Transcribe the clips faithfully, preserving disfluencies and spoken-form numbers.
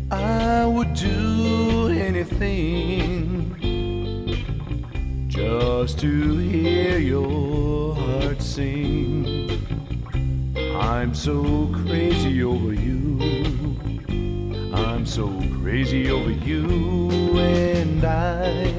I would do anything just to hear your heart sing. I'm so crazy over you, I'm so crazy over you, and I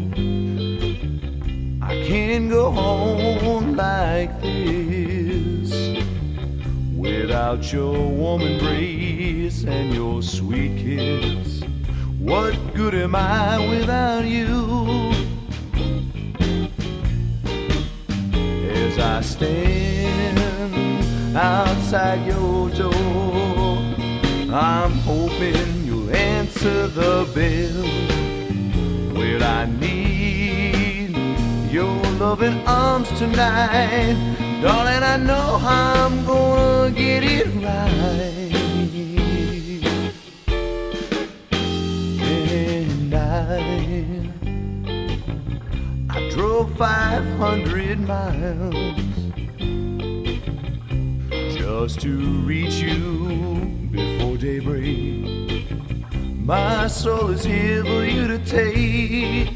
I can't go on like this without your warm embrace and your sweet kiss. What good am I without you? As I stand outside your door, I'm hoping you'll answer the bell. Well, I need your loving arms tonight, darling. I know I'm gonna get it right. And I, I drove five hundred miles just to reach you before daybreak. My soul is here for you to take.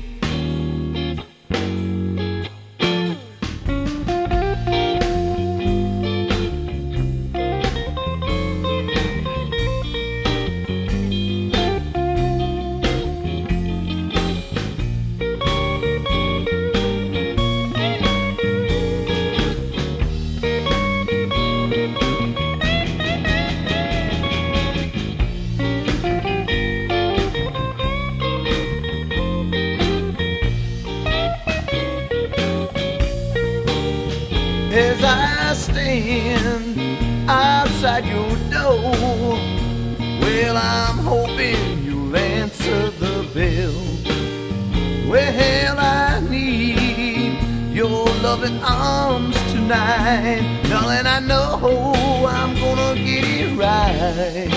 As I stand outside your door, well, I'm hoping you'll answer the bell. Well, I need your loving arms tonight, darling. I know I'm gonna get it right.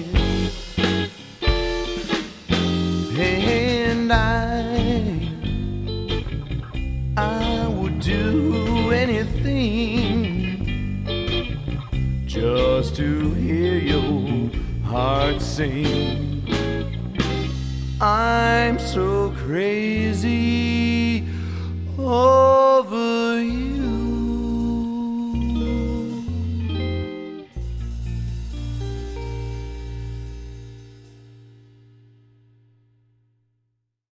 And I I would do anything just to hear your heart sing. I'm so crazy over you.